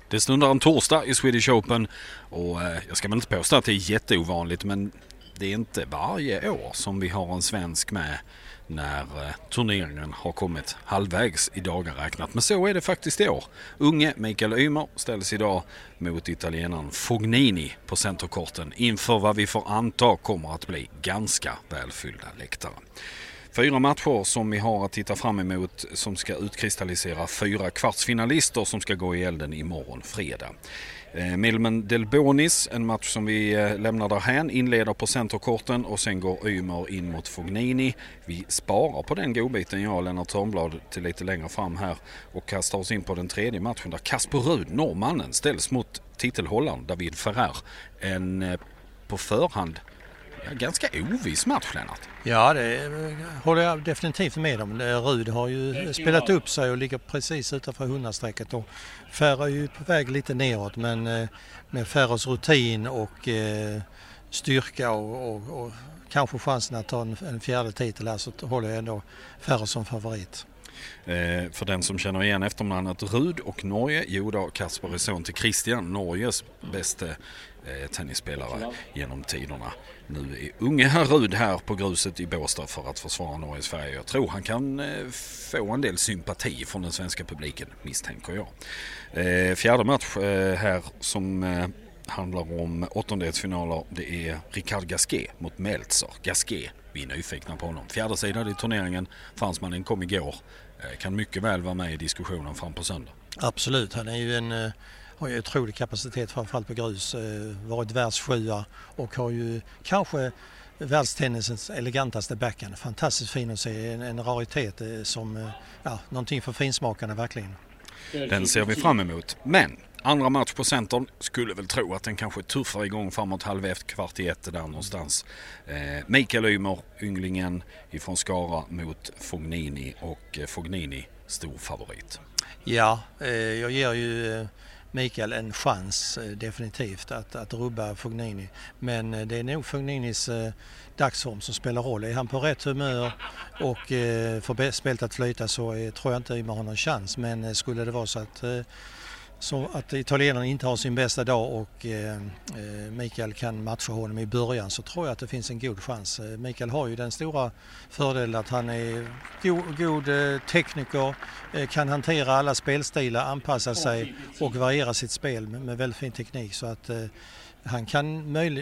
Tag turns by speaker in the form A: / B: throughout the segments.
A: Det stundar en torsdag i Swedish Open och jag ska väl inte påstå att det är jätteovanligt, men det är inte varje år som vi har en svensk med när turneringen har kommit halvvägs i dagar räknat. Men så är det faktiskt i år. Unge Mikael Ymer ställs idag mot italienaren Fognini på centerkorten inför vad vi får anta kommer att bli ganska välfyllda läktare. 4 matcher som vi har att titta fram emot som ska utkristallisera 4 kvartsfinalister som ska gå i elden imorgon fredag. Milman Del Bonis, en match som vi lämnar därhän, inleder på centerkorten och sen går Ymer in mot Fognini. Vi sparar på den godbiten, jag och Lennart Törnblad, till lite längre fram här och kastar oss in på den tredje matchen där Casper Ruud, norrmannen, ställs mot titelhållaren David Ferrer. En på förhand ganska oviss match, Lennart.
B: Ja, det håller jag definitivt med om. Ruud har ju spelat upp sig och ligger precis utanför 100-strecket och Ferrer är ju på väg lite neråt, men med Ferrers rutin och styrka och kanske chansen att ta en fjärde titel här, så håller jag ändå Ferrer som favorit.
A: För den som känner igen efternamnet Ruud och Norge, jo då, Kasper är son till Christian, Norges bästa tennisspelare genom tiderna. Nu är unge herr Ruud här på gruset i Båstad för att försvara Norges färg. Jag tror han kan få en del sympati från den svenska publiken, misstänker jag. Fjärde match här som handlar om åttondelsfinaler. Det är Richard Gasquet mot Meltzer. Gasquet, vi är nyfikna på honom. Fjärde sidan i turneringen, fransmannen kom igår. Kan mycket väl vara med i diskussionen fram på söndag.
B: Absolut, han är ju har ju otrolig kapacitet framförallt på grus, varit världssjua och har ju kanske världstennisens elegantaste backhand. Fantastiskt fin att se, en raritet som någonting för finsmakarna verkligen.
A: Den ser vi fram emot, men andra match på centern skulle väl tro att den kanske tuffar igång framåt 12:15 där någonstans. Mikael Ymer, ynglingen ifrån Skara mot Fognini, och Fognini stor favorit.
B: Ja, jag ger ju Mikael en chans definitivt att rubba Fognini, men det är nog Fogninis dagsform som spelar roll. Är han på rätt humör och får spelet att flyta, så tror jag inte Ymer har någon chans, men skulle det vara så att italienarna inte har sin bästa dag och Mikael kan matcha honom i början, så tror jag att det finns en god chans. Mikael har ju den stora fördelen att han är god tekniker, kan hantera alla spelstilar, anpassa sig och variera sitt spel med väldigt fin teknik, så att han kan det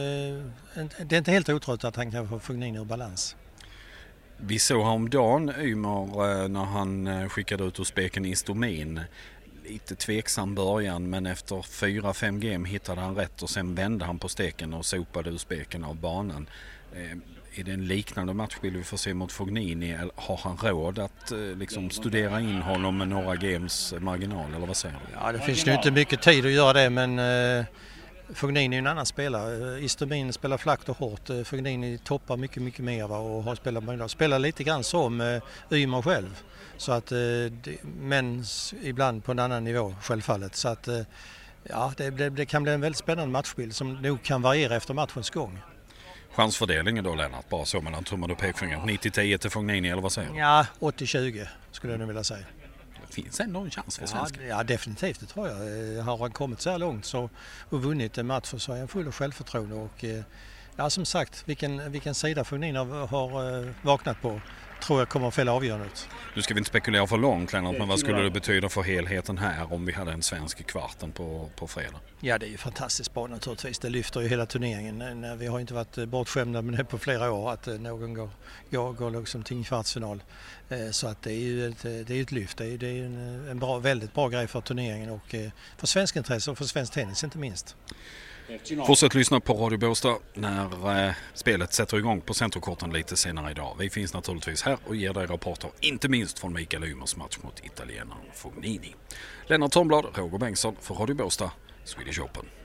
B: är inte helt otroligt att han kan få Fognini ur balans.
A: Vi såg häromdagen Ymer när han skickade ut Uzbeken Istomin. Lite tveksam början, men efter 4-5 game hittade han rätt och sen vände han på steken och sopade Uzbeken av banan. Är det en liknande matchbild vi får se mot Fognini, eller har han råd att studera in honom med några games marginal, eller vad säger du?
B: Ja, det finns ju inte mycket tid att göra det, men Fognini är en annan spelare. Istomin spelar flackt och hårt. Fognini toppar mycket mer och har spelat lite grann som Ymer själv. Så att, men ibland på en annan nivå självfallet. Så att det kan bli en väldigt spännande matchbild som nog kan variera efter matchens gång.
A: Chansfördelningen då, Lennart, bara så mellan tummen och pekfingret. 90-10 till Fognini, eller vad säger du?
B: Ja, 80-20 skulle jag nog vilja säga.
A: Det finns ändå en chans för svenska.
B: Ja, definitivt, det tror jag. Har han kommit så här långt och vunnit en match, så är han full av självförtroende. Och som sagt, vilken sida Fognini har vaknat på tror jag kommer att fälla avgörandet.
A: Nu ska vi inte spekulera för långt, Lennart, men vad skulle det betyda för helheten här om vi hade en svensk i kvarten på fredag?
B: Ja, det är ju fantastiskt bra naturligtvis. Det lyfter ju hela turneringen. Vi har inte varit bortskämda med det på flera år, att någon går liksom till en kvartsfinal. Så att det är ju ett lyft. Det är en väldigt bra grej för turneringen och för svensk intresse och för svensk tennis inte minst.
A: Fortsätt lyssna på Radio Båstad när spelet sätter igång på centerkorten lite senare idag. Vi finns naturligtvis här och ger dig rapporter, inte minst från Mikael Ymers match mot italienaren Fognini. Lennart Törnblad, Roger Bengtsson för Radio Båstad, Swedish Open.